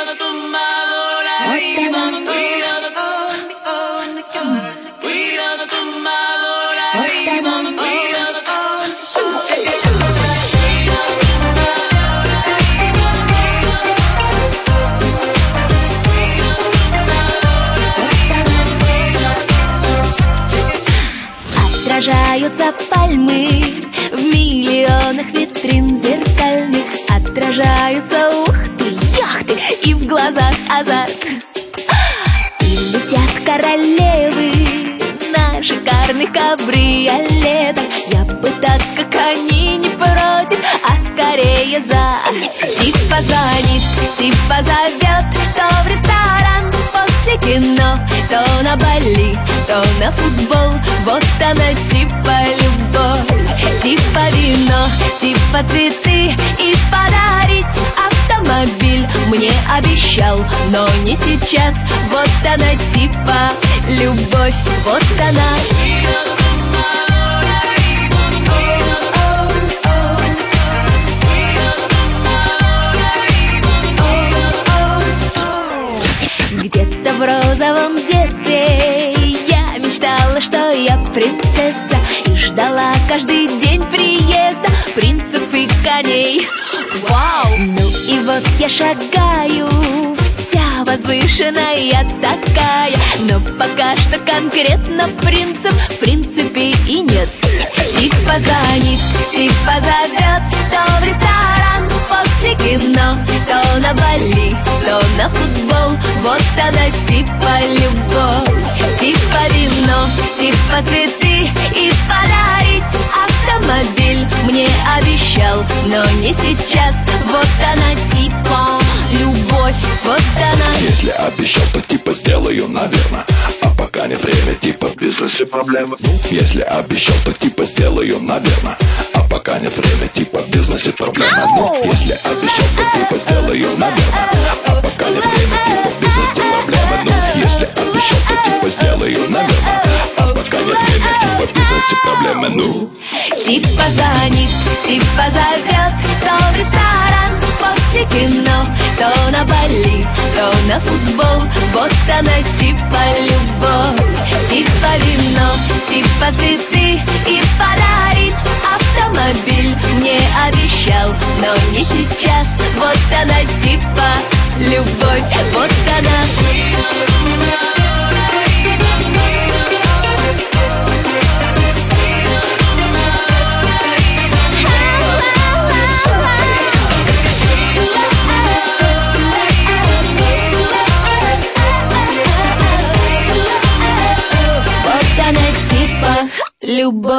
Отражаются пальмы в миллионах витрин зеркальных. Отражаются, ух ты, яхты, и в глазах азарт. И летят королевы на шикарных кабриолетах. Я бы так, как они, не против, а скорее за. Типа звонит, типа зовет, то в ресторан после кино, то на Бали, то на футбол. Вот она типа любовь, типа вино, типа цветы. И подарить автомобиль мне обещал, но не сейчас. Вот она типа любовь, вот она. Где-то в розовом детстве я мечтала, что я принцесса, и ждала каждый день приезда принцев и коней. Вау! Ну и вот я шагаю, вся возвышенная такая, но пока что конкретно принцев в принципе и нет. Типа звонит, типа зовет, то в ресторан после кино, то на Бали, то на футбол. Вот она типа любовь, типа вино, типа цветы. И подарить автомобиль мне обещал, но не сейчас. Вот она типа любовь, вот она. Если обещал, то типа сделаю, наверное. А пока нет время, типа в бизнесе проблемы. Если обещал, то типа сделаю, наверное. А пока нет время, типа в бизнесе проблема. Если обещал, то типа сделаю, наверное. А пока нет время, типа в бизнесе проблема. Если обещал, то типа сделаю, наверное. А пока нет время, типа в бизнесе проблема. Типа звонит, типа зовет, то в ресторан после кино, то на Бали, то на футбол. Вот она типа любовь, типа вино, типа цветы. И подарить автомобиль мне обещал, но не сейчас. Вот она типа любовь, вот она. Любовь.